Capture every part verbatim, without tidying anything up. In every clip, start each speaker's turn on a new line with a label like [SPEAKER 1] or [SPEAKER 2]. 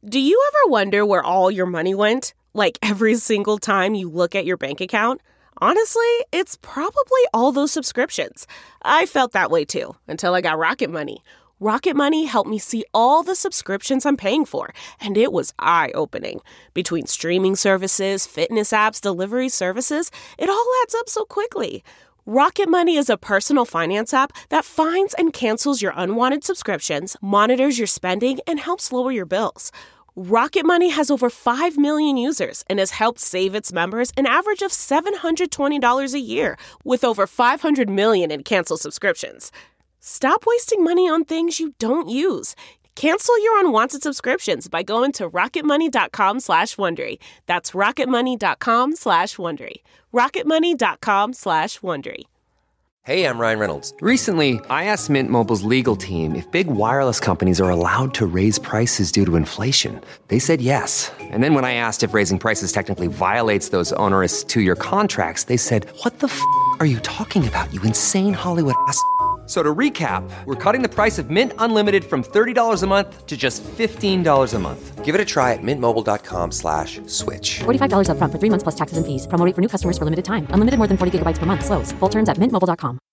[SPEAKER 1] Do you ever wonder where all your money went? Like every single time you look at your bank account? Honestly, it's probably all those subscriptions. I felt that way too, until I got Rocket Money. Rocket Money helped me see all the subscriptions I'm paying for, and it was eye-opening. Between streaming services, fitness apps, delivery services, it all adds up so quickly. Rocket Money is a personal finance app that finds and cancels your unwanted subscriptions, monitors your spending, and helps lower your bills. Rocket Money has over five million users and has helped save its members an average of seven hundred twenty dollars a year, with over five hundred million in canceled subscriptions. Stop wasting money on things you don't use. Cancel your unwanted subscriptions by going to rocketmoney.com slash Wondery. That's rocketmoney.com slash Wondery. rocketmoney.com slash Wondery.
[SPEAKER 2] Hey, I'm Ryan Reynolds.
[SPEAKER 3] Recently, I asked Mint Mobile's legal team if big wireless companies are allowed to raise prices due to inflation. They said yes. And then when I asked if raising prices technically violates those onerous two-year contracts, they said, "What the f*** are you talking about, you insane Hollywood ass f- So to recap, we're cutting the price of Mint Unlimited from thirty dollars a month to just fifteen dollars a month.
[SPEAKER 2] Give it a try at mintmobile.com slash switch.
[SPEAKER 4] forty-five dollars up front for three months plus taxes and fees. Promo rate for new customers for limited time. Unlimited more than forty gigabytes per month. Slows full terms at mint mobile dot com.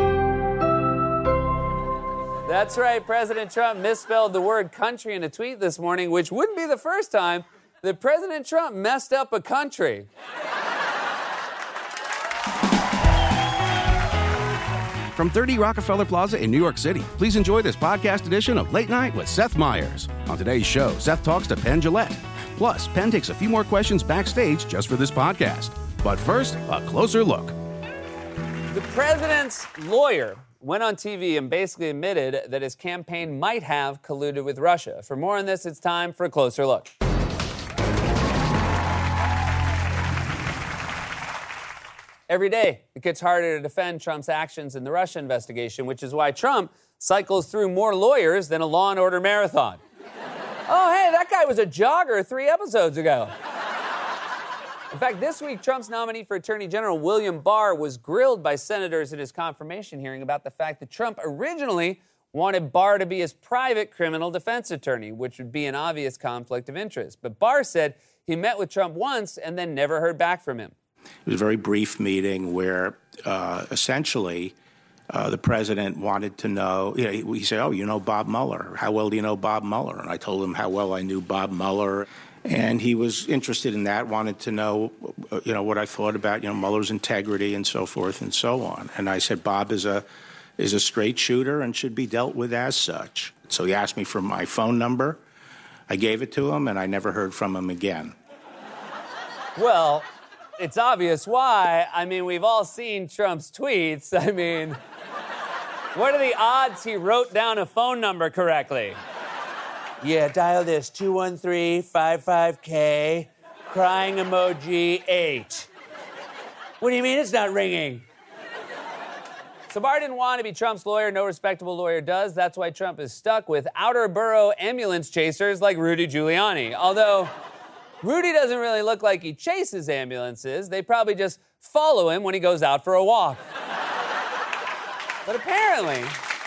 [SPEAKER 5] That's right. President Trump misspelled the word country in a tweet this morning, which wouldn't be the first time that President Trump messed up a country.
[SPEAKER 6] From thirty Rockefeller Plaza in New York City, please enjoy this podcast edition of Late Night with Seth Meyers. On today's show, Seth talks to Penn Jillette. Plus, Penn takes a few more questions backstage just for this podcast. But first, a closer look.
[SPEAKER 5] The president's lawyer went on T V and basically admitted that his campaign might have colluded with Russia. For more on this, it's time for a closer look. Every day, it gets harder to defend Trump's actions in the Russia investigation, which is why Trump cycles through more lawyers than a Law and Order marathon. Oh, hey, that guy was a jogger three episodes ago. In fact, this week, Trump's nominee for Attorney General, William Barr, was grilled by senators at his confirmation hearing about the fact that Trump originally wanted Barr to be his private criminal defense attorney, which would be an obvious conflict of interest. But Barr said he met with Trump once and then never heard back from him.
[SPEAKER 7] It was a very brief meeting where uh, essentially uh, the president wanted to know, you know, he, he said, oh, you know Bob Mueller. How well do you know Bob Mueller? And I told him how well I knew Bob Mueller. And he was interested in that, wanted to know, you know, what I thought about, you know, Mueller's integrity and so forth and so on. And I said, Bob is a is a straight shooter and should be dealt with as such. So he asked me for my phone number. I gave it to him, and I never heard from him again.
[SPEAKER 5] Well, it's obvious why. I mean, we've all seen Trump's tweets. I mean, what are the odds he wrote down a phone number correctly? Yeah, dial this, two one three, five five K, crying emoji, eight. What do you mean it's not ringing? So Barr didn't want to be Trump's lawyer. No respectable lawyer does. That's why Trump is stuck with outer borough ambulance chasers like Rudy Giuliani. Although Rudy doesn't really look like he chases ambulances. They probably just follow him when he goes out for a walk. But apparently,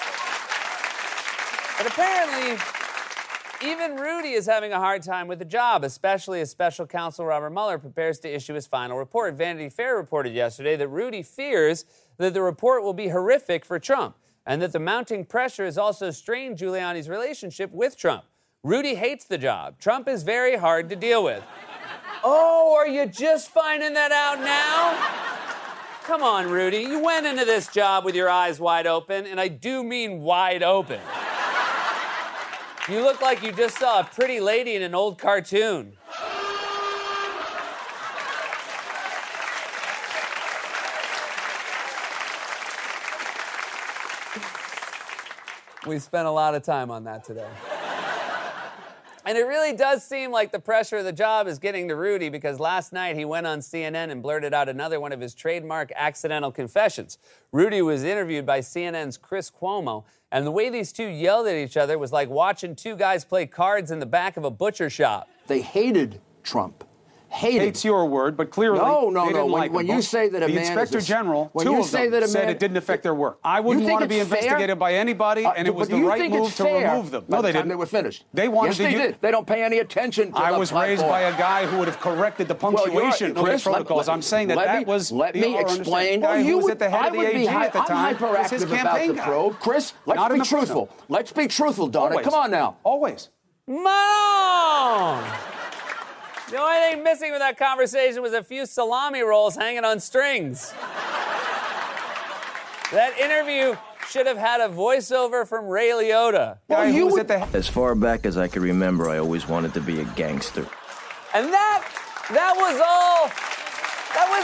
[SPEAKER 5] but apparently, even Rudy is having a hard time with the job, especially as special counsel Robert Mueller prepares to issue his final report. Vanity Fair reported yesterday that Rudy fears that the report will be horrific for Trump and that the mounting pressure has also strained Giuliani's relationship with Trump. Rudy hates the job. Trump is very hard to deal with. Oh, are you just finding that out now? Come on, Rudy. You went into this job with your eyes wide open, and I do mean wide open. You look like you just saw a pretty lady in an old cartoon. We spent a lot of time on that today. And it really does seem like the pressure of the job is getting to Rudy, because last night he went on C N N and blurted out another one of his trademark accidental confessions. Rudy was interviewed by C N N's Chris Cuomo, and the way these two yelled at each other was like watching two guys play cards in the back of a butcher shop.
[SPEAKER 8] They hated Trump. hated.
[SPEAKER 9] Hate's your word, but clearly
[SPEAKER 8] no, no,
[SPEAKER 9] they
[SPEAKER 8] no.
[SPEAKER 9] didn't
[SPEAKER 8] when,
[SPEAKER 9] like
[SPEAKER 8] when
[SPEAKER 9] them.
[SPEAKER 8] you say that a
[SPEAKER 9] the
[SPEAKER 8] man
[SPEAKER 9] inspector
[SPEAKER 8] is a,
[SPEAKER 9] general,
[SPEAKER 8] when
[SPEAKER 9] two
[SPEAKER 8] you
[SPEAKER 9] of
[SPEAKER 8] say
[SPEAKER 9] them
[SPEAKER 8] that a
[SPEAKER 9] said
[SPEAKER 8] man,
[SPEAKER 9] it didn't affect their work. I
[SPEAKER 8] you
[SPEAKER 9] wouldn't
[SPEAKER 8] think
[SPEAKER 9] want to be
[SPEAKER 8] it's fair?
[SPEAKER 9] investigated by anybody,
[SPEAKER 8] Uh,
[SPEAKER 9] and it was
[SPEAKER 8] but
[SPEAKER 9] the
[SPEAKER 8] you
[SPEAKER 9] right
[SPEAKER 8] think
[SPEAKER 9] move
[SPEAKER 8] it's
[SPEAKER 9] to
[SPEAKER 8] fair
[SPEAKER 9] remove them.
[SPEAKER 8] by
[SPEAKER 9] No,
[SPEAKER 8] the
[SPEAKER 9] they
[SPEAKER 8] time
[SPEAKER 9] didn't.
[SPEAKER 8] They were finished.
[SPEAKER 9] They wanted
[SPEAKER 8] yes,
[SPEAKER 9] to
[SPEAKER 8] they
[SPEAKER 9] u-
[SPEAKER 8] did. They don't pay any attention to
[SPEAKER 9] I
[SPEAKER 8] the
[SPEAKER 9] was
[SPEAKER 8] platform.
[SPEAKER 9] raised by a guy who would have corrected the
[SPEAKER 8] Well, you're-
[SPEAKER 9] punctuation of
[SPEAKER 8] Chris,
[SPEAKER 9] the protocols.
[SPEAKER 8] let-
[SPEAKER 9] I'm saying that
[SPEAKER 8] let
[SPEAKER 9] that
[SPEAKER 8] me,
[SPEAKER 9] was
[SPEAKER 8] let
[SPEAKER 9] the
[SPEAKER 8] me
[SPEAKER 9] our
[SPEAKER 8] explain.
[SPEAKER 9] guy
[SPEAKER 8] Well,
[SPEAKER 9] who
[SPEAKER 8] you
[SPEAKER 9] was
[SPEAKER 8] would,
[SPEAKER 9] at the head
[SPEAKER 8] I
[SPEAKER 9] of the
[SPEAKER 8] would
[SPEAKER 9] A
[SPEAKER 8] be
[SPEAKER 9] G
[SPEAKER 8] hy-
[SPEAKER 9] at the
[SPEAKER 8] I'm
[SPEAKER 9] time. It was his
[SPEAKER 8] hyperactive about
[SPEAKER 9] campaign
[SPEAKER 8] the
[SPEAKER 9] guy.
[SPEAKER 8] probe. Chris, let's
[SPEAKER 9] Not in
[SPEAKER 8] be
[SPEAKER 9] the footnote.
[SPEAKER 8] truthful. Let's be truthful, Donna.
[SPEAKER 9] Always.
[SPEAKER 8] Come on now.
[SPEAKER 9] Always.
[SPEAKER 5] Mom! The only thing missing with that conversation was a few salami rolls hanging on strings. That interview should have had a voiceover from Ray Liotta.
[SPEAKER 9] Guy who was at the
[SPEAKER 10] As far back as I can remember, I always wanted to be a gangster.
[SPEAKER 5] And that, that was all, that was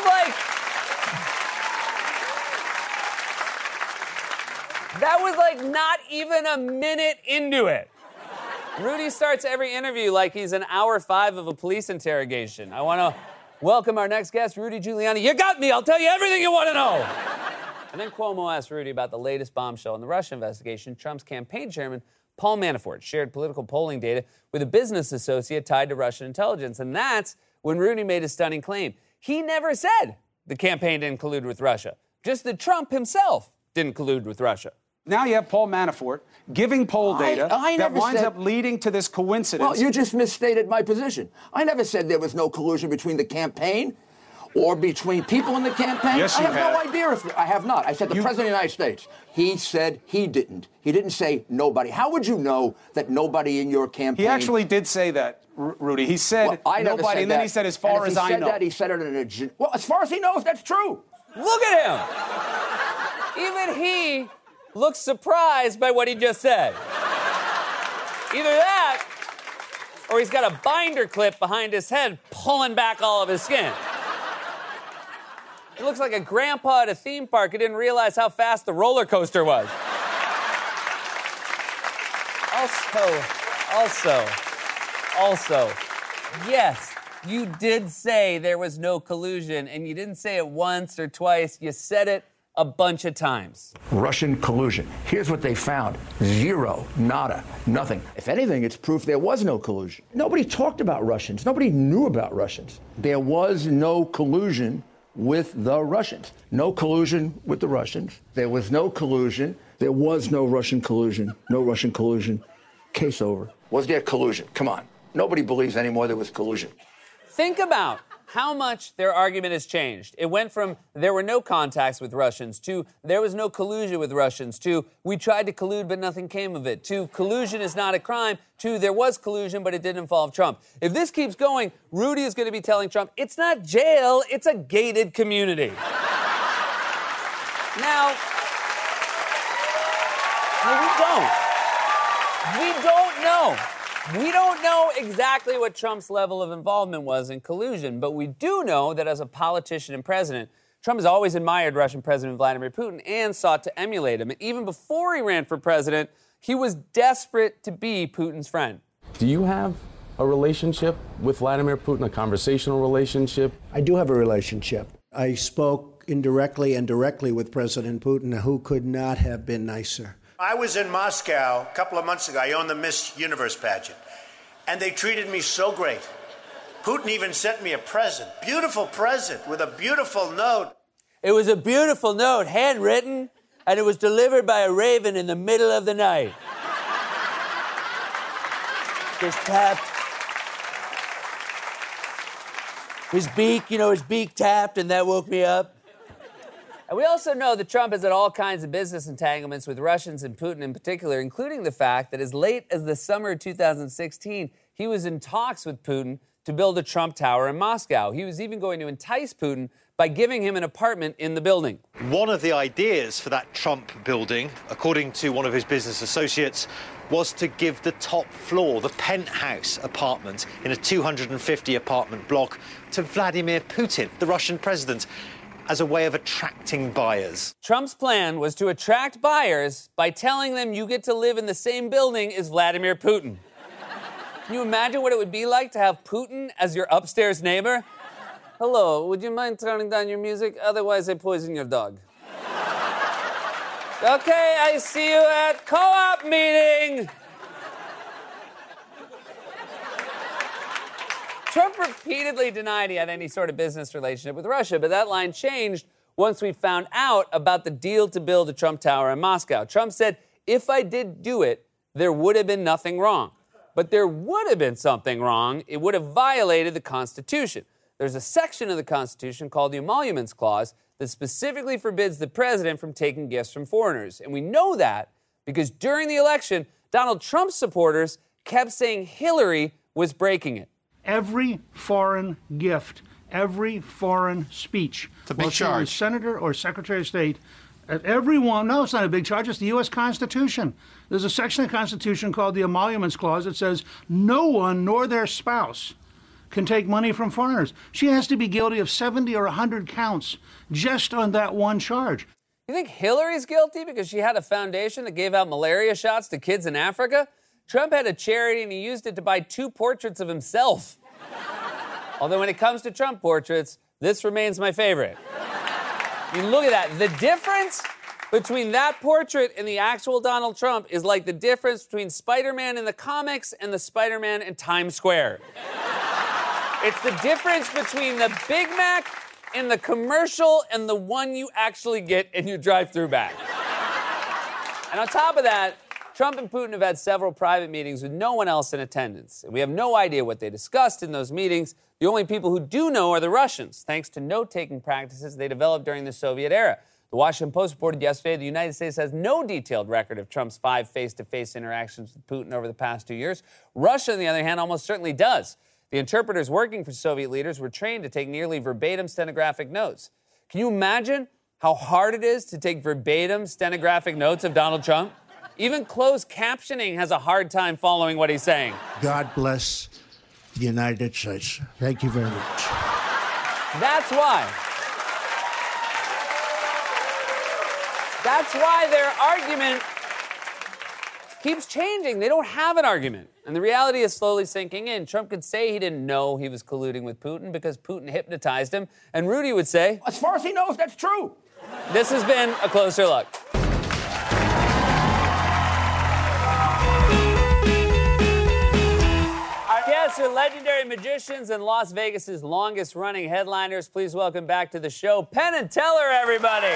[SPEAKER 5] like, that was like not even a minute into it. Rudy starts every interview like he's in hour five of a police interrogation. I want to welcome our next guest, Rudy Giuliani. You got me. I'll tell you everything you want to know. And then Cuomo asked Rudy about the latest bombshell in the Russia investigation. Trump's campaign chairman, Paul Manafort, shared political polling data with a business associate tied to Russian intelligence. And that's when Rudy made a stunning claim. He never said the campaign didn't collude with Russia, just that Trump himself didn't collude with Russia.
[SPEAKER 9] Now you have Paul Manafort giving poll data
[SPEAKER 8] I, I
[SPEAKER 9] that
[SPEAKER 8] never
[SPEAKER 9] winds
[SPEAKER 8] said,
[SPEAKER 9] up leading to this coincidence.
[SPEAKER 8] Well, you just misstated my position. I never said there was no collusion between the campaign or between people in the campaign.
[SPEAKER 9] Yes,
[SPEAKER 8] I
[SPEAKER 9] you
[SPEAKER 8] have,
[SPEAKER 9] have.
[SPEAKER 8] no idea if I have not. I said the
[SPEAKER 9] You-
[SPEAKER 8] President of the United States. He said he didn't. He didn't say nobody. How would you know that nobody in your campaign...
[SPEAKER 9] He actually did say that, R- Rudy. He said
[SPEAKER 8] Well, I never
[SPEAKER 9] nobody,
[SPEAKER 8] said
[SPEAKER 9] and then
[SPEAKER 8] that.
[SPEAKER 9] he said, as
[SPEAKER 8] And
[SPEAKER 9] far
[SPEAKER 8] if
[SPEAKER 9] as
[SPEAKER 8] he
[SPEAKER 9] I
[SPEAKER 8] said
[SPEAKER 9] know.
[SPEAKER 8] that, he said it in a... gen- Well, as far as he knows, that's true.
[SPEAKER 5] Look at him. Even he looks surprised by what he just said. Either that, or he's got a binder clip behind his head pulling back all of his skin. He looks like a grandpa at a theme park who didn't realize how fast the roller coaster was. Also, also, also, yes, you did say there was no collusion, and you didn't say it once or twice. You said it a bunch of times.
[SPEAKER 8] Russian collusion. Here's what they found. Zero. Nada. Nothing. If anything, it's proof there was no collusion. Nobody talked about Russians. Nobody knew about Russians. There was no collusion with the Russians. No collusion with the Russians. There was no collusion. There was no Russian collusion. No Russian collusion. Case over. Was there collusion? Come on. Nobody believes anymore there was collusion.
[SPEAKER 5] Think about how much their argument has changed. It went from there were no contacts with Russians to there was no collusion with Russians to we tried to collude but nothing came of it to collusion is not a crime to there was collusion but it didn't involve Trump. If this keeps going, Rudy is going to be telling Trump it's not jail, it's a gated community. Now, no, we don't. We don't know. We don't know exactly what Trump's level of involvement was in collusion, but we do know that as a politician and president, Trump has always admired Russian President Vladimir Putin and sought to emulate him. And even before he ran for president, he was desperate to be Putin's friend.
[SPEAKER 11] Do you have a relationship with Vladimir Putin, a conversational relationship?
[SPEAKER 12] I do have a relationship. I spoke indirectly and directly with President Putin, who could not have been nicer.
[SPEAKER 13] I was in Moscow a couple of months ago. I owned the Miss Universe pageant. And they treated me so great. Putin even sent me a present, beautiful present with a beautiful note.
[SPEAKER 5] It was a beautiful note, handwritten, and it was delivered by a raven in the middle of the night. Just tapped. His beak, you know, his beak tapped, and that woke me up. And we also know that Trump has had all kinds of business entanglements with Russians and Putin in particular, including the fact that as late as the summer of two thousand sixteen, he was in talks with Putin to build a Trump Tower in Moscow. He was even going to entice Putin by giving him an apartment in the building.
[SPEAKER 14] One of the ideas for that Trump building, according to one of his business associates, was to give the top floor, the penthouse apartment in a two hundred fifty apartment block to Vladimir Putin, the Russian president, as a way of attracting buyers.
[SPEAKER 5] Trump's plan was to attract buyers by telling them you get to live in the same building as Vladimir Putin. Can you imagine what it would be like to have Putin as your upstairs neighbor? Hello, would you mind turning down your music? Otherwise, I poison your dog. Okay, I see you at co-op meeting. Trump repeatedly denied he had any sort of business relationship with Russia, but that line changed once we found out about the deal to build a Trump Tower in Moscow. Trump said, if I did do it, there would have been nothing wrong. But there would have been something wrong. It would have violated the Constitution. There's a section of the Constitution called the Emoluments Clause that specifically forbids the president from taking gifts from foreigners. And we know that because during the election, Donald Trump's supporters kept saying Hillary was breaking it.
[SPEAKER 15] Every foreign gift, every foreign speech,
[SPEAKER 16] it's a big
[SPEAKER 15] whether
[SPEAKER 16] charge.
[SPEAKER 15] you're a senator or secretary of state, at everyone, no, it's not a big charge, it's the U S Constitution. There's a section of the Constitution called the Emoluments Clause that says no one nor their spouse can take money from foreigners. She has to be guilty of seventy or one hundred counts just on that one charge.
[SPEAKER 5] You think Hillary's guilty because she had a foundation that gave out malaria shots to kids in Africa? Trump had a charity and he used it to buy two portraits of himself. Although when it comes to Trump portraits, this remains my favorite. You look at that. The difference between that portrait and the actual Donald Trump is like the difference between Spider-Man in the comics and the Spider-Man in Times Square. It's the difference between the Big Mac in the commercial and the one you actually get in your drive-through bag. And on top of that, Trump and Putin have had several private meetings with no one else in attendance. And we have no idea what they discussed in those meetings. The only people who do know are the Russians, thanks to note-taking practices they developed during the Soviet era. The Washington Post reported yesterday the United States has no detailed record of Trump's five face-to-face interactions with Putin over the past two years. Russia, on the other hand, almost certainly does. The interpreters working for Soviet leaders were trained to take nearly verbatim stenographic notes. Can you imagine how hard it is to take verbatim stenographic notes of Donald Trump? Even closed captioning has a hard time following what he's saying.
[SPEAKER 12] God bless the United States. Thank you very much.
[SPEAKER 5] That's why. That's why their argument keeps changing. They don't have an argument. And the reality is slowly sinking in. Trump could say he didn't know he was colluding with Putin because Putin hypnotized him. And Rudy would say,
[SPEAKER 8] as far as he knows, that's true.
[SPEAKER 5] This has been A Closer Look. Our guests are legendary magicians and Las Vegas's longest-running headliners. Please welcome back to the show, Penn and Teller, everybody.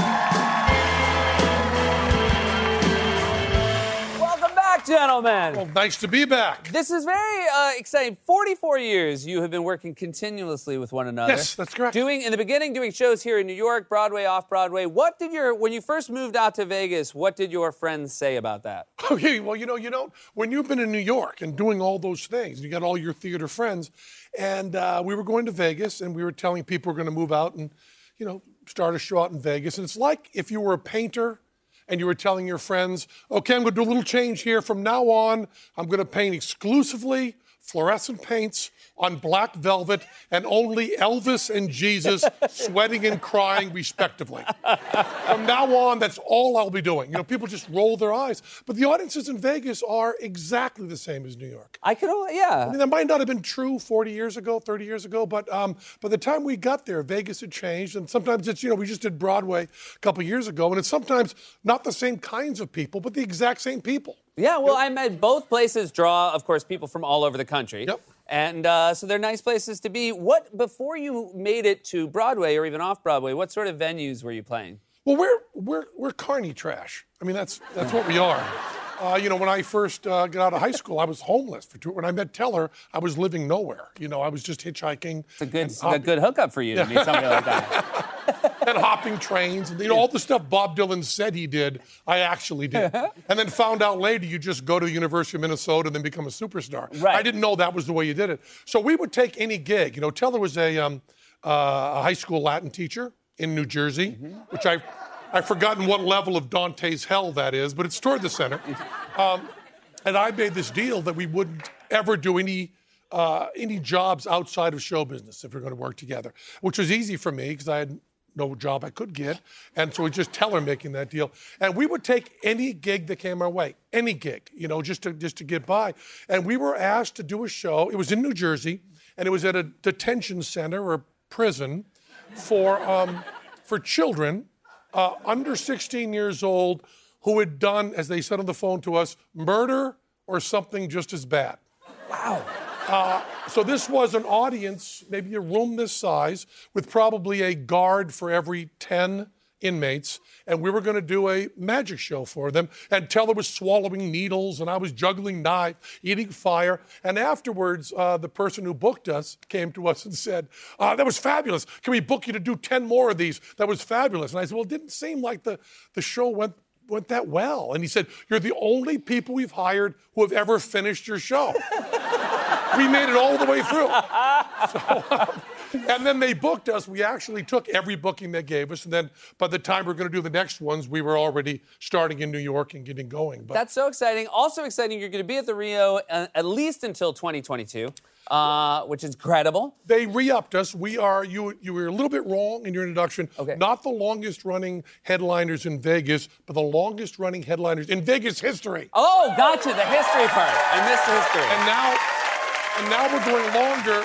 [SPEAKER 5] Gentlemen.
[SPEAKER 17] Well, nice to be back.
[SPEAKER 5] This is very uh, exciting. forty-four years you have been working continuously with one another.
[SPEAKER 17] Yes, that's correct.
[SPEAKER 5] Doing, in the beginning, doing shows here in New York, Broadway, off-Broadway. What did your, when you first moved out to Vegas, what did your friends say about that?
[SPEAKER 17] Oh, yeah, well, you know, you know, when you've been in New York and doing all those things, you got all your theater friends, and uh, we were going to Vegas, and we were telling people we're going to move out and, you know, start a show out in Vegas. And it's like if you were a painter and you were telling your friends, okay, I'm going to do a little change here. From now on, I'm going to paint exclusively fluorescent paints on black velvet and only Elvis and Jesus sweating and crying respectively. From now on, that's all I'll be doing. You know, people just roll their eyes. But the audiences in Vegas are exactly the same as New York.
[SPEAKER 5] I could, yeah.
[SPEAKER 17] I mean, that might not have been true forty years ago, thirty years ago, but um, by the time we got there, Vegas had changed. And sometimes it's, you know, we just did Broadway a couple years ago, and it's sometimes not the same kinds of people, but the exact same people.
[SPEAKER 5] Yeah, well, I met both places draw, of course, people from all over the country.
[SPEAKER 17] Yep.
[SPEAKER 5] And uh, so they're nice places to be. What, before you made it to Broadway or even off-Broadway, what sort of venues were you playing?
[SPEAKER 17] Well, we're we're we're carny trash. I mean, that's that's what we are. Uh, you know, when I first uh, got out of high school, I was homeless. For two, when I met Teller, I was living nowhere. You know, I was just hitchhiking.
[SPEAKER 5] It's a good, a good hookup for you to meet somebody like that.
[SPEAKER 17] And hopping trains, and you know, all the stuff Bob Dylan said he did, I actually did. And then found out later you just go to the University of Minnesota and then become a superstar.
[SPEAKER 5] Right.
[SPEAKER 17] I didn't know that was the way you did it. So we would take any gig. You know, Teller was a, um, uh, a high school Latin teacher in New Jersey, mm-hmm. which I, I've forgotten what level of Dante's hell that is, but it's toward the center. Um, and I made this deal that we wouldn't ever do any uh, any jobs outside of show business if we're going to work together, which was easy for me because I had no job I could get. And so we just Teller making that deal. And we would take any gig that came our way, any gig, you know, just to just to get by. And we were asked to do a show. It was in New Jersey, and it was at a detention center or prison for um, for children uh, under sixteen years old who had done, as they said on the phone to us, murder or something just as bad.
[SPEAKER 5] Wow.
[SPEAKER 17] Uh, So this was an audience, maybe a room this size, with probably a guard for every ten inmates, and we were going to do a magic show for them. And Teller was swallowing needles, and I was juggling knife, eating fire. And afterwards, uh, the person who booked us came to us and said, uh, that was fabulous. Can we book you to do ten more of these? That was fabulous. And I said, well, it didn't seem like the, the show went went that well. And he said, you're the only people we've hired who have ever finished your show. We made it all the way through. So, um, and then they booked us. We actually took every booking they gave us. And then by the time we were going to do the next ones, we were already starting in New York and getting going. But
[SPEAKER 5] that's so exciting. Also exciting, you're going to be at the Rio uh, at least until twenty twenty-two, uh, which is incredible.
[SPEAKER 17] They re-upped us. We are, you you were a little bit wrong in your introduction.
[SPEAKER 5] Okay.
[SPEAKER 17] Not the longest running headliners in Vegas, but the longest running headliners in Vegas history.
[SPEAKER 5] Oh, gotcha, the history part. I missed the history.
[SPEAKER 17] And now, and now we're going longer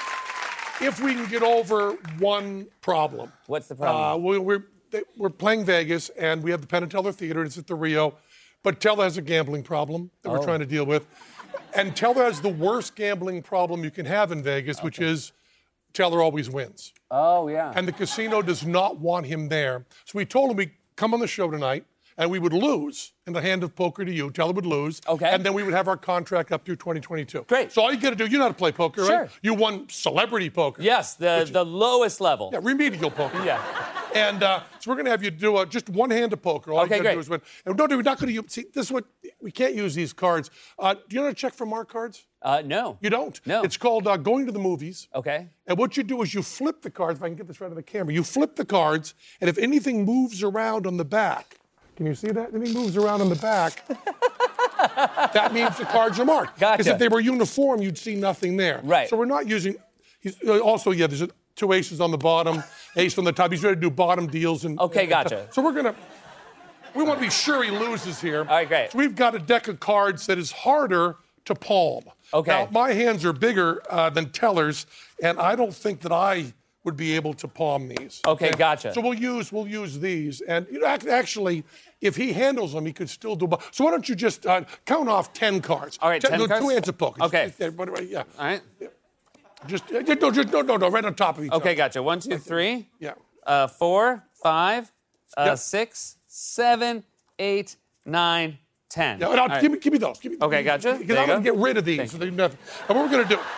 [SPEAKER 17] if we can get over one problem.
[SPEAKER 5] What's the problem?
[SPEAKER 17] Uh, we, we're, they, we're playing Vegas, and we have the Penn and Teller Theater, and it's at the Rio. But Teller has a gambling problem that
[SPEAKER 5] Oh.
[SPEAKER 17] we're trying to deal with. And Teller has the worst gambling problem you can have in Vegas, okay. which is Teller always wins.
[SPEAKER 5] Oh, yeah.
[SPEAKER 17] And the casino does not want him there. So we told him we'd come on the show tonight, and we would lose in the hand of poker to you. Teller would lose.
[SPEAKER 5] Okay.
[SPEAKER 17] And then we would have our contract up through twenty twenty-two.
[SPEAKER 5] Great.
[SPEAKER 17] So all you got to do, you know how to play poker,
[SPEAKER 5] Sure.
[SPEAKER 17] right? You won celebrity poker.
[SPEAKER 5] Yes, the, the lowest level.
[SPEAKER 17] Yeah, remedial poker.
[SPEAKER 5] Yeah.
[SPEAKER 17] And uh, so we're going to have you do a, just one hand of poker. All
[SPEAKER 5] Okay,
[SPEAKER 17] you got to
[SPEAKER 5] great.
[SPEAKER 17] do is win. And no, we're not going to see. This is what we can't use these cards. Uh, do you know how to check for mark cards?
[SPEAKER 5] Uh, no.
[SPEAKER 17] You don't?
[SPEAKER 5] No.
[SPEAKER 17] It's called uh, going to the movies.
[SPEAKER 5] Okay.
[SPEAKER 17] And what you do is you flip the cards. If I can get this right on the camera, you flip the cards, and if anything moves around on the back, can you see that? Anything moves around on the back, that means the cards are marked.
[SPEAKER 5] Gotcha.
[SPEAKER 17] Because if they were uniform, you'd see nothing there.
[SPEAKER 5] Right.
[SPEAKER 17] So we're not using. He's, uh, also, yeah, there's a, two aces on the bottom, ace on the top. He's ready to do bottom deals. And
[SPEAKER 5] Okay,
[SPEAKER 17] and,
[SPEAKER 5] gotcha.
[SPEAKER 17] So we're gonna. We want to be sure he loses here. All
[SPEAKER 5] right, great.
[SPEAKER 17] So we've got a deck of cards that is harder to palm.
[SPEAKER 5] Okay.
[SPEAKER 17] Now, my hands are bigger uh, than Teller's, and I don't think that I would be able to palm these.
[SPEAKER 5] Okay, gotcha.
[SPEAKER 17] So we'll use we'll use these, and you know, act- actually, if he handles them, he could still do. bo- So why don't you just uh, count off ten cards?
[SPEAKER 5] All right, ten
[SPEAKER 17] no,
[SPEAKER 5] cards?
[SPEAKER 17] Two hands of poker.
[SPEAKER 5] Okay.
[SPEAKER 17] Just, uh, what- what- yeah.
[SPEAKER 5] All right.
[SPEAKER 17] Just uh, no, just no, no, no, right on top of each
[SPEAKER 5] Okay,
[SPEAKER 17] other.
[SPEAKER 5] gotcha. One, two, three.
[SPEAKER 17] Yeah.
[SPEAKER 5] Uh, four, five, uh,
[SPEAKER 17] Yep.
[SPEAKER 5] six, seven, eight, nine, ten.
[SPEAKER 17] Yeah, and I'll,
[SPEAKER 5] All right.
[SPEAKER 17] give me give me those. Give me,
[SPEAKER 5] Okay, gotcha.
[SPEAKER 17] Because
[SPEAKER 5] There you
[SPEAKER 17] I'm going to
[SPEAKER 5] go.
[SPEAKER 17] get rid of these.
[SPEAKER 5] Thank
[SPEAKER 17] So they nothing. And what we're going to do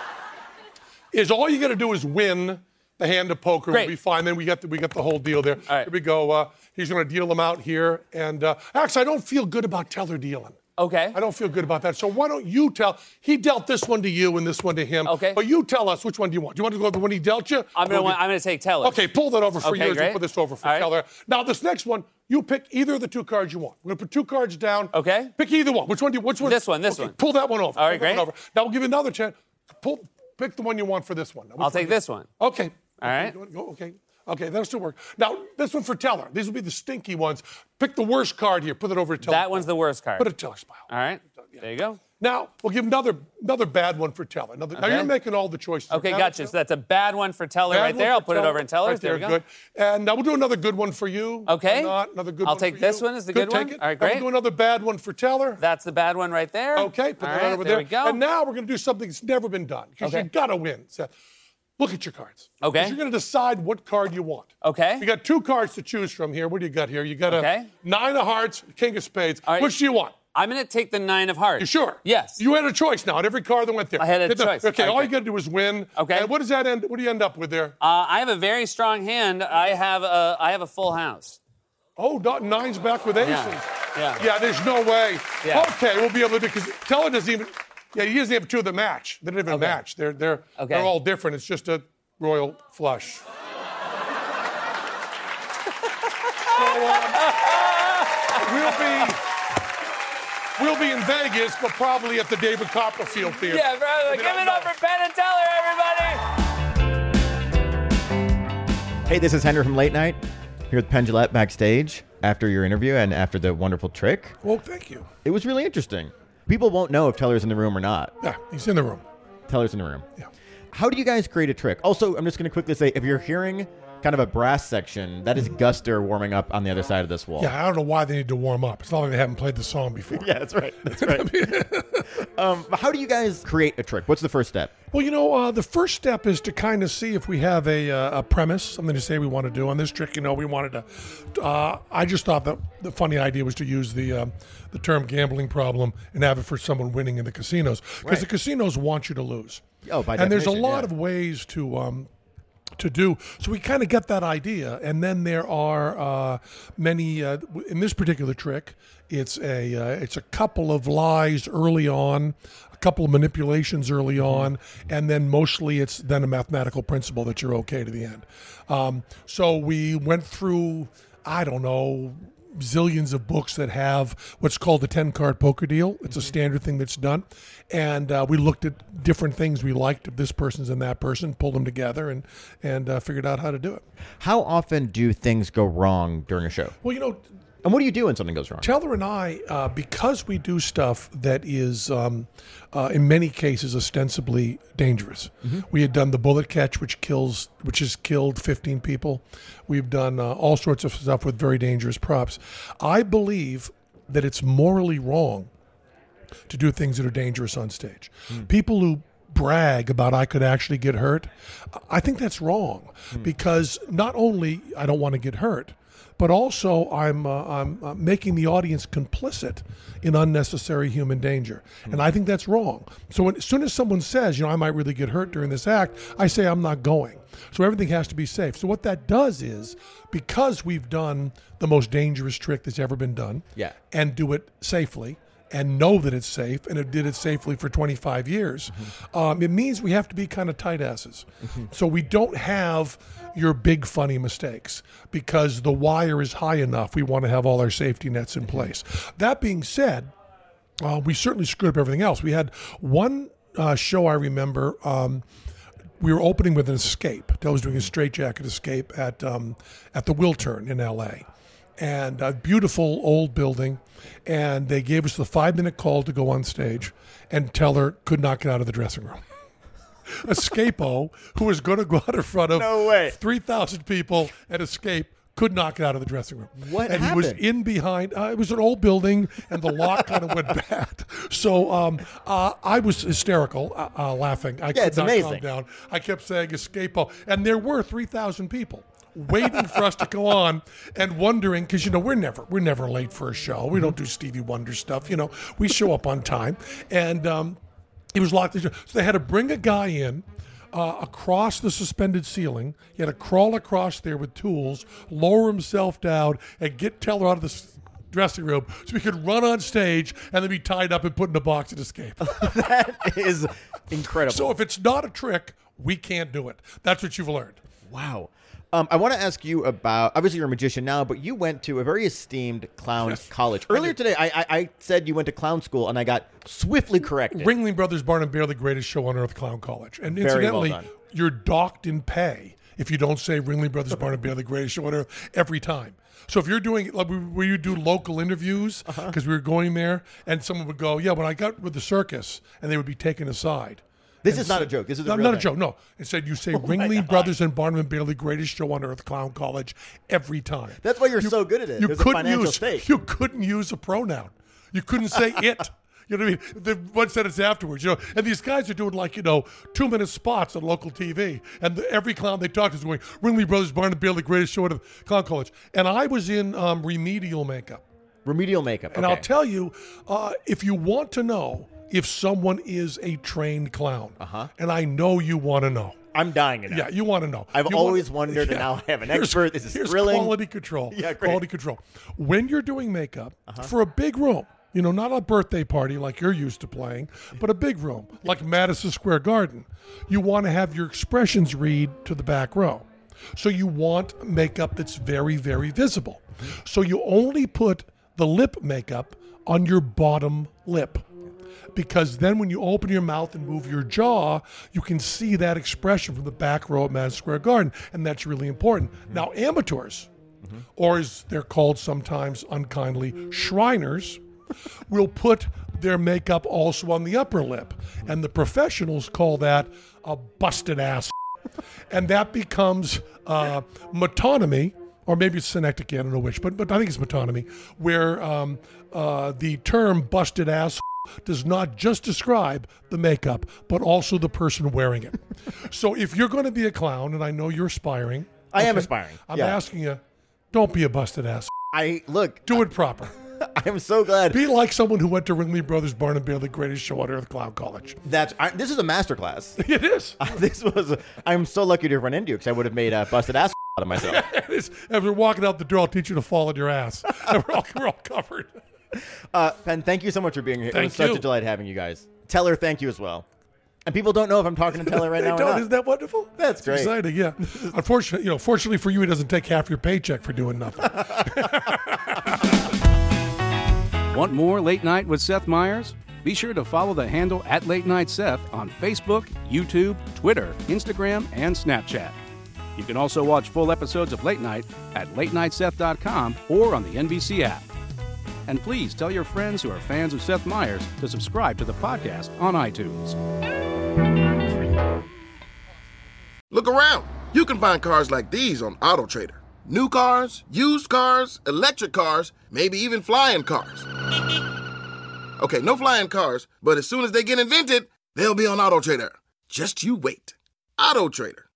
[SPEAKER 17] is all you got to do is win the hand of poker.
[SPEAKER 5] Great.
[SPEAKER 17] We'll be fine. Then we got the, we got the whole deal there.
[SPEAKER 5] All right.
[SPEAKER 17] Here we go. Uh, he's going to deal them out here. And uh, actually, I don't feel good about Teller dealing.
[SPEAKER 5] Okay.
[SPEAKER 17] I don't feel good about that. So why don't you tell? He dealt this one to you and this one to him.
[SPEAKER 5] Okay.
[SPEAKER 17] But you tell us which one do you want? Do you want to go with the one he dealt you?
[SPEAKER 5] I'm gonna
[SPEAKER 17] Or
[SPEAKER 5] want,
[SPEAKER 17] we-
[SPEAKER 5] I'm gonna take Teller.
[SPEAKER 17] Okay, pull that over for
[SPEAKER 5] Okay,
[SPEAKER 17] yours.
[SPEAKER 5] great.
[SPEAKER 17] We'll put this over for
[SPEAKER 5] All right.
[SPEAKER 17] Teller. Now, this next one, you pick either of the two cards you want. We're going to put two cards down.
[SPEAKER 5] Okay.
[SPEAKER 17] Pick either one. Which one do you, which one?
[SPEAKER 5] This one, this
[SPEAKER 17] Okay,
[SPEAKER 5] one.
[SPEAKER 17] Pull that one over.
[SPEAKER 5] All right,
[SPEAKER 17] Pull that one
[SPEAKER 5] great.
[SPEAKER 17] over. Now, we'll give you another chance. Pull, pick the one you want for this one. Now, which
[SPEAKER 5] I'll
[SPEAKER 17] one
[SPEAKER 5] take
[SPEAKER 17] do you-
[SPEAKER 5] this one.
[SPEAKER 17] Okay.
[SPEAKER 5] All right.
[SPEAKER 17] Okay, go- Okay. Okay, that'll still work. Now, this one for Teller. These will be the stinky ones. Pick the worst card here. Put it over to Teller.
[SPEAKER 5] That one's the worst card.
[SPEAKER 17] Put a Teller smile.
[SPEAKER 5] All right. There you go.
[SPEAKER 17] Now, we'll give another another bad one for Teller. Another, Now,
[SPEAKER 5] Okay.
[SPEAKER 17] you're making all the choices.
[SPEAKER 5] Okay,
[SPEAKER 17] Now,
[SPEAKER 5] gotcha. So that's a bad one for Teller
[SPEAKER 17] Bad
[SPEAKER 5] right
[SPEAKER 17] one
[SPEAKER 5] there.
[SPEAKER 17] for
[SPEAKER 5] I'll put it
[SPEAKER 17] Teller.
[SPEAKER 5] over in Teller's.
[SPEAKER 17] Right
[SPEAKER 5] there we go.
[SPEAKER 17] Good. And now we'll do another good one for you.
[SPEAKER 5] Okay.
[SPEAKER 17] Why not? Another good
[SPEAKER 5] I'll
[SPEAKER 17] one
[SPEAKER 5] take
[SPEAKER 17] for
[SPEAKER 5] this
[SPEAKER 17] you.
[SPEAKER 5] one as the good one.
[SPEAKER 17] Take it.
[SPEAKER 5] All right,
[SPEAKER 17] And
[SPEAKER 5] great.
[SPEAKER 17] We'll do another bad one for Teller.
[SPEAKER 5] That's the bad one right there.
[SPEAKER 17] Okay, put
[SPEAKER 5] All
[SPEAKER 17] that
[SPEAKER 5] right,
[SPEAKER 17] over
[SPEAKER 5] there
[SPEAKER 17] there.
[SPEAKER 5] we go.
[SPEAKER 17] And now we're going to do something that's never been done because
[SPEAKER 5] Okay.
[SPEAKER 17] you got to win. So look at your cards.
[SPEAKER 5] Okay.
[SPEAKER 17] 'Cause you're going to decide what card you want.
[SPEAKER 5] Okay.
[SPEAKER 17] You got two cards to choose from here. What do you got here? You got a
[SPEAKER 5] Okay.
[SPEAKER 17] nine of hearts, king of spades.
[SPEAKER 5] All right.
[SPEAKER 17] Which do you want?
[SPEAKER 5] I'm going to take the nine of hearts.
[SPEAKER 17] You sure?
[SPEAKER 5] Yes.
[SPEAKER 17] You had a choice now on every card that went there.
[SPEAKER 5] I had a
[SPEAKER 17] Get the-
[SPEAKER 5] choice.
[SPEAKER 17] Okay, all
[SPEAKER 5] Okay.
[SPEAKER 17] you got to do is win.
[SPEAKER 5] Okay.
[SPEAKER 17] And what does that end? What do you end up with there?
[SPEAKER 5] Uh, I have a very strong hand. I have a, I have a full house.
[SPEAKER 17] Oh, not nine's back with aces.
[SPEAKER 5] Yeah. Yeah.
[SPEAKER 17] Yeah, there's no way.
[SPEAKER 5] Yeah.
[SPEAKER 17] Okay, we'll be able to do because Teller doesn't even. Yeah, he doesn't have two of the match. They don't even
[SPEAKER 5] Okay.
[SPEAKER 17] match. They're they're
[SPEAKER 5] Okay.
[SPEAKER 17] they're all different. It's just a royal flush. So um, we'll be we'll be in Vegas, but probably at the David Copperfield Theater.
[SPEAKER 5] Yeah, brother. Give it up for Penn and Teller, everybody.
[SPEAKER 16] Hey, this is Henry from Late Night, here with Penn Jillette backstage after your interview and after the wonderful trick.
[SPEAKER 17] Well, thank you.
[SPEAKER 16] It was really interesting. People won't know if Teller's in the room or not.
[SPEAKER 17] Yeah, he's in the room.
[SPEAKER 16] Teller's in the room.
[SPEAKER 17] Yeah.
[SPEAKER 16] How do you guys create a trick? Also, I'm just going to quickly say, if you're hearing kind of a brass section. That is Guster warming up on the other side of this wall.
[SPEAKER 17] Yeah, I don't know why they need to warm up. It's not like they haven't played the song before.
[SPEAKER 16] Yeah, that's right. That's right. um, how do you guys create a trick? What's the first step?
[SPEAKER 17] Well, you know, uh, the first step is to kind of see if we have a, uh, a premise, something to say we want to do. On this trick, you know, we wanted to, uh, I just thought that the funny idea was to use the um, the term gambling problem and have it for someone winning in the casinos. Because
[SPEAKER 16] Right.
[SPEAKER 17] the casinos want you to lose.
[SPEAKER 16] Oh, by
[SPEAKER 17] And there's a
[SPEAKER 16] definition,
[SPEAKER 17] lot
[SPEAKER 16] yeah.
[SPEAKER 17] of ways to... Um, to do. So we kind of get that idea. And then there are uh, many, uh, in this particular trick, it's a uh, it's a couple of lies early on, a couple of manipulations early on, and then mostly it's then a mathematical principle that you're okay to the end. Um, so we went through, I don't know, zillions of books that have what's called the ten-card poker deal. It's a standard thing that's done. And uh, we looked at different things we liked of this person's and that person, pulled them together, and, and uh, figured out how to do it.
[SPEAKER 16] How often do things go wrong during a show?
[SPEAKER 17] Well, you know...
[SPEAKER 16] And what do you do when something goes wrong?
[SPEAKER 17] Teller and I, uh, because we do stuff that is, um, uh, in many cases, ostensibly dangerous.
[SPEAKER 16] Mm-hmm.
[SPEAKER 17] We had done the bullet catch, which kills, which has killed fifteen people. We've done uh, all sorts of stuff with very dangerous props. I believe that it's morally wrong to do things that are dangerous on stage.
[SPEAKER 16] Mm.
[SPEAKER 17] People who brag about I could actually get hurt, I think that's wrong,
[SPEAKER 16] Mm.
[SPEAKER 17] because not only I don't want to get hurt, but also I'm uh, I'm uh, making the audience complicit in unnecessary human danger. And I think that's wrong. So when, as soon as someone says, you know, I might really get hurt during this act, I say I'm not going. So everything has to be safe. So what that does is, because we've done the most dangerous trick that's ever been done,
[SPEAKER 16] Yeah.
[SPEAKER 17] and do it safely, and know that it's safe, and it did it safely for twenty-five years,
[SPEAKER 16] Mm-hmm.
[SPEAKER 17] um, it means we have to be kind of tight asses. So we don't have your big funny mistakes, because the wire is high enough. We want to have all our safety nets in place. That being said, uh, we certainly screwed up everything else. We had one uh, show I remember. Um, we were opening with an escape. I was doing a straitjacket escape at um, at the Wiltern in L A, and a beautiful old building. And they gave us the five-minute call to go on stage, and Teller could not get out of the dressing room. Escapo, who was going to go out in front of
[SPEAKER 16] No way.
[SPEAKER 17] three thousand people and escape, could not get out of the dressing room.
[SPEAKER 16] What
[SPEAKER 17] and he was
[SPEAKER 16] happened?
[SPEAKER 17] in behind. Uh, it was an old building, and the lock kind of went bad. So um, uh, I was hysterical, uh, uh, laughing. I
[SPEAKER 16] Yeah,
[SPEAKER 17] could
[SPEAKER 16] it's
[SPEAKER 17] not
[SPEAKER 16] amazing.
[SPEAKER 17] calm down. I kept saying Escapo, and there were three thousand people waiting for us to go on and wondering, because you know we're never we're never late for a show. We don't do Stevie Wonder stuff. You know, we show up on time, and um, he was locked in. So they had to bring a guy in. Uh, across the suspended ceiling. He had to crawl across there with tools, lower himself down, and get Teller out of the s- dressing room so he could run on stage and then be tied up and put in a box and escape.
[SPEAKER 16] That is incredible.
[SPEAKER 17] So if it's not a trick, we can't do it. That's what you've learned.
[SPEAKER 16] Wow. Um, I want to ask you about, obviously you're a magician now, but you went to a very esteemed clown
[SPEAKER 17] Yes,
[SPEAKER 16] college.
[SPEAKER 17] I
[SPEAKER 16] Earlier
[SPEAKER 17] did.
[SPEAKER 16] today, I, I, I said you went to clown school, and I got swiftly corrected.
[SPEAKER 17] Ringling Brothers Barnum Bear, the greatest show on earth, Clown College. And
[SPEAKER 16] Very well
[SPEAKER 17] incidentally,
[SPEAKER 16] done.
[SPEAKER 17] you're docked in pay if you don't say Ringling Brothers Barnum Bear, the greatest show on earth, every time. So if you're doing, like, where you do local interviews, because
[SPEAKER 16] Uh-huh.
[SPEAKER 17] we were going there, and someone would go, yeah, when I got with the circus, and they would be taken aside.
[SPEAKER 16] This
[SPEAKER 17] And
[SPEAKER 16] is not
[SPEAKER 17] said-
[SPEAKER 16] a joke. This is a
[SPEAKER 17] no,
[SPEAKER 16] real
[SPEAKER 17] not a
[SPEAKER 16] thing.
[SPEAKER 17] joke. No, it said you say
[SPEAKER 16] Oh my
[SPEAKER 17] Ringling
[SPEAKER 16] God.
[SPEAKER 17] Brothers and Barnum and Bailey, the greatest show on earth, Clown College, every time.
[SPEAKER 16] That's why you're so good at it.
[SPEAKER 17] You
[SPEAKER 16] There's a
[SPEAKER 17] couldn't
[SPEAKER 16] financial
[SPEAKER 17] use
[SPEAKER 16] stake.
[SPEAKER 17] you couldn't use a pronoun. You couldn't say it. You know what I mean? The one sentence afterwards, you know. And these guys are doing like, you know, two minute spots on local T V, and the, every clown they talk to is going, Ringling Brothers, Barnum and Bailey, the greatest show at Clown College. And I was in um, remedial makeup.
[SPEAKER 16] Remedial makeup.
[SPEAKER 17] And
[SPEAKER 16] okay.
[SPEAKER 17] I'll tell you, uh, if you want to know if someone is a trained clown,
[SPEAKER 16] Uh-huh.
[SPEAKER 17] and I know you want to know.
[SPEAKER 16] I'm dying to know.
[SPEAKER 17] Yeah, you want to know.
[SPEAKER 16] I've
[SPEAKER 17] You
[SPEAKER 16] always
[SPEAKER 17] want-
[SPEAKER 16] wondered, and
[SPEAKER 17] Yeah.
[SPEAKER 16] now I have an
[SPEAKER 17] Here's-
[SPEAKER 16] expert. This is
[SPEAKER 17] here's
[SPEAKER 16] thrilling.
[SPEAKER 17] quality control.
[SPEAKER 16] Yeah, great.
[SPEAKER 17] Quality control. When you're doing makeup
[SPEAKER 16] Uh-huh.
[SPEAKER 17] for a big room, you know, not a birthday party like you're used to playing, but a big room like Madison Square Garden, you want to have your expressions read to the back row. So you want makeup that's very, very visible. So you only put the lip makeup on your bottom lip. Because then when you open your mouth and move your jaw, you can see that expression from the back row at Madison Square Garden, and that's really important. Now, amateurs, or as they're called sometimes unkindly, Shriners, will put their makeup also on the upper lip, and the professionals call that a busted ass. and that becomes uh, metonymy, or maybe it's synecdoche, I don't know which, but, but I think it's metonymy, where um, uh, the term busted ass does not just describe the makeup, but also the person wearing it. So if you're going to be a clown, and I know you're aspiring.
[SPEAKER 16] I
[SPEAKER 17] okay,
[SPEAKER 16] am aspiring.
[SPEAKER 17] I'm
[SPEAKER 16] yeah.
[SPEAKER 17] asking you, don't be a busted ass.
[SPEAKER 16] I look.
[SPEAKER 17] Do it proper.
[SPEAKER 16] I am so glad.
[SPEAKER 17] Be like someone who went to Ringling Brothers Barnum and Bailey, greatest show on earth, Clown College.
[SPEAKER 16] That's I, this is a masterclass.
[SPEAKER 17] It is.
[SPEAKER 16] Uh, this was. A, I'm so lucky to run into you because I would have made a busted ass out of myself.
[SPEAKER 17] As we're walking out the door, I'll teach you to fall on your ass. we're, all, we're all covered.
[SPEAKER 16] Uh, Penn, thank you so much for being here.
[SPEAKER 17] Thank
[SPEAKER 16] it was such
[SPEAKER 17] you.
[SPEAKER 16] a delight having you guys. Teller, thank you as well. And people don't know if I'm talking to Teller right now or
[SPEAKER 17] don't.
[SPEAKER 16] not.
[SPEAKER 17] Isn't that wonderful?
[SPEAKER 16] That's
[SPEAKER 17] it's
[SPEAKER 16] great.
[SPEAKER 17] Exciting, yeah. Unfortunately, you know, fortunately for you, he doesn't take half your paycheck for doing nothing.
[SPEAKER 18] Want more Late Night with Seth Meyers? Be sure to follow the handle at Late Night Seth on Facebook, YouTube, Twitter, Instagram, and Snapchat. You can also watch full episodes of Late Night at late night seth dot com or on the N B C app. And please tell your friends who are fans of Seth Meyers to subscribe to the podcast on iTunes.
[SPEAKER 19] Look around. You can find cars like these on AutoTrader. New cars, used cars, electric cars, maybe even flying cars. Okay, no flying cars, but as soon as they get invented, they'll be on AutoTrader. Just you wait. AutoTrader.